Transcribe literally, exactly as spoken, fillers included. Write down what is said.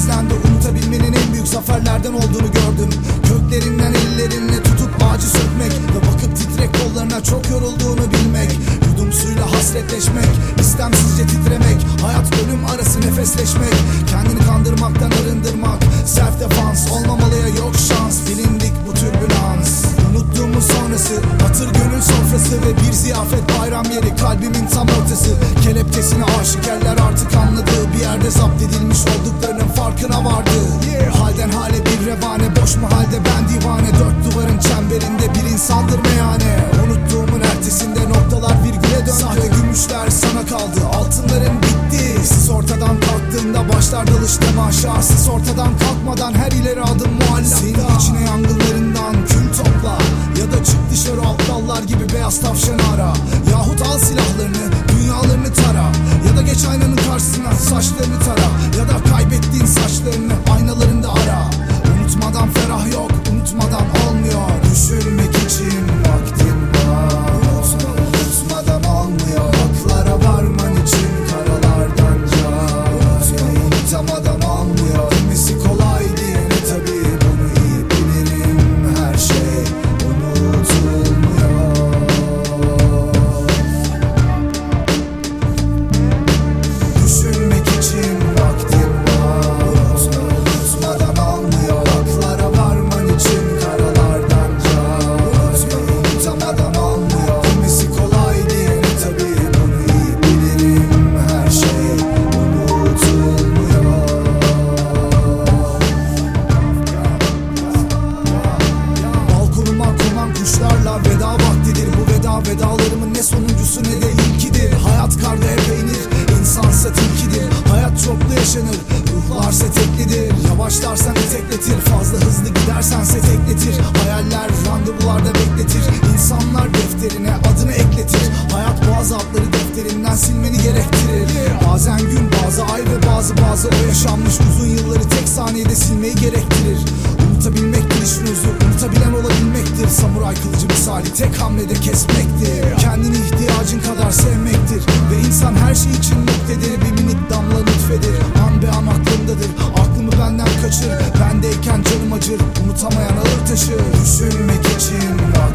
gizlendi. Unutabilmenin en büyük zaferlerden olduğunu gördüm. Köklerinden ellerinle tutup ağacı sökmek ve bakıp titrek kollarına çok yorulduğunu bilmek. Yudum suyla hasretleşmek, istemsizce titremek, hayat ölüm arası nefesleşmek, kendini kandırmaktan arındırmak, self defans olmamalıya yok şans. Bilindik bu türbülans, unuttuğumuz sonrası, hatır gönül sofrası ve bir ziyafet bayram yeri kalbimin tam ortası. Kelepçesini aşikarlar artık anladı, bir yerde zapt edilmiş olduklarının farkına vardı. yeah. Halden hale bir revane, boş mu halde ben divane, dört duvarın çemberinde bir insandır meyhane. Unuttuğumun ertesinde noktalar virgüle döndü. Sahte gümüşler sana kaldı, altınların bitti. Siz ortadan kalktığında başlar dalış temaşa. Siz ortadan kalkmadan her ileri adım muallak. Senin içine yangınlarından kül topla, ya da çık dışarı aptallar gibi beyaz tavşanı ara. Yahut al silahlarını, dünyalarını tara, ya da geç aynanın karşısına saçlarını tara, ya da kaybettiğin saçlarını aynalarında ara. Unutmadan ferah yok, unutmadan olmuyor. Düşünmek için vaktim var. Unutma, unutmadan olmuyor. Haklara varman için karalardan can. Unutma, unutamadan olmuyor. Demesi kolay diyene tabi bunu iyi bilirim. Her şey unutulmuyor. Düşünmek için vaktim var. Unutma, unutmadan olmuyor. Haklara varman için karalardan can. Unutma, unutamadan olmuyor. Demesi kolay diyene tabi bunu iyi bilirim. Her şey unutulmuyor. Balkonuma konan kuşlarla veda vaktidir. Bu veda vedalarımın ne sonuncusu ne de ilkidir. Hayat karda hep inir, insansa tilkidir. Hayat çoklu yaşanır, ruhlarsa teklidir. Yavaşlarsan etekletir, fazla hızlı gidersense tekletir. Hayaller randevularda bekletir, insanlar defterine adını ekletir. Hayat bazı adları defterinden silmeni gerektirir. Bazen gün, bazı ay ve bazı bazı o yaşanmış uzun yılları tek saniyede silmeyi gerektirir. Unutabilmektir işin özü, unutabilen olabilmektir. Samuray kılıcı misali tek hamlede kesmektir. Kendini ihtiyacın kadar sevmektir. Ve insan her şey için muktedir. Bir minik damla lütfedir. An be an aklımdadır, aklımı benden kaçır. Bendeyken canım acır, unutamayan ağır taşır. Düşünmek için var.